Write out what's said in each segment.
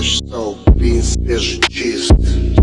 Что клин свежий, чист.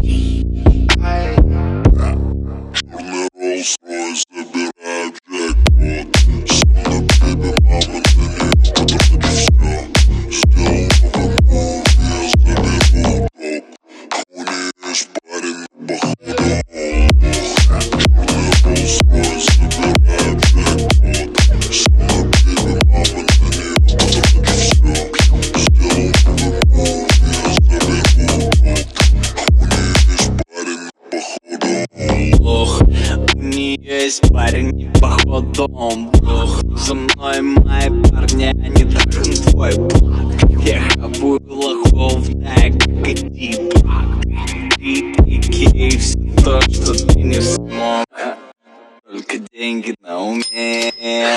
Черный Rolls-Royce забирает джекпот. Со мной бэби, мама, на нее потратишь все. Сделал новый мув, я заберу топ. У нее есть парень, походу Черный Rolls-Royce забирает джекпот. Со мной бэби, мама, на нее потратишь все. Сделал новый мув, я заберу топ. У нее есть парень, походу Лох, у нее есть парень, и походу он блох. За мной мои парни, они трахнут твой блок. Я хапаю лохов, да, как и типа. И все то, что ты не смог. Только деньги на уме.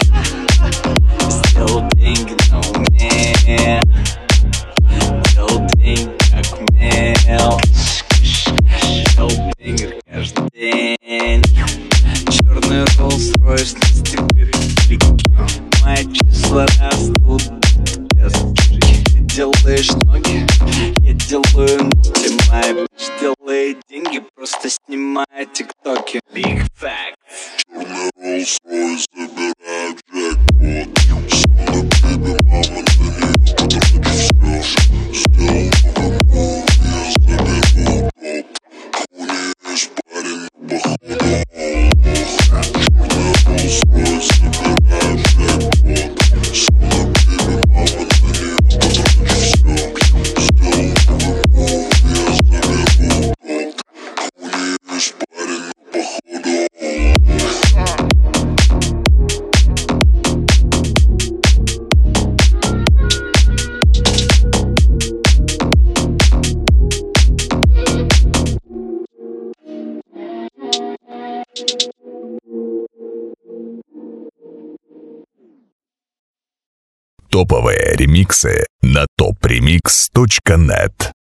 Сделал деньги на уме. Сделал деньги как умел. Сделал деньги каждый день. Черный Rolls-Royce нас теперь влекет. Мои числа растут без ужин. Ты делаешь ноги, я делаю ноги. Моя bitch делает деньги, просто снимая тиктоки. Big fact. Черный Rolls-Royce забирает джекпот. Со мной бэби, мама, на нее потратишь все. Сделал новый мув, я заберу топ. У нее есть парень, походу Черный Rolls-Royce забирает джекпот. Со мной бэби, мама, на нее потратишь все. Сделал новый мув, я заберу топ. У нее есть парень, походу Топовые ремиксы на topremix.net.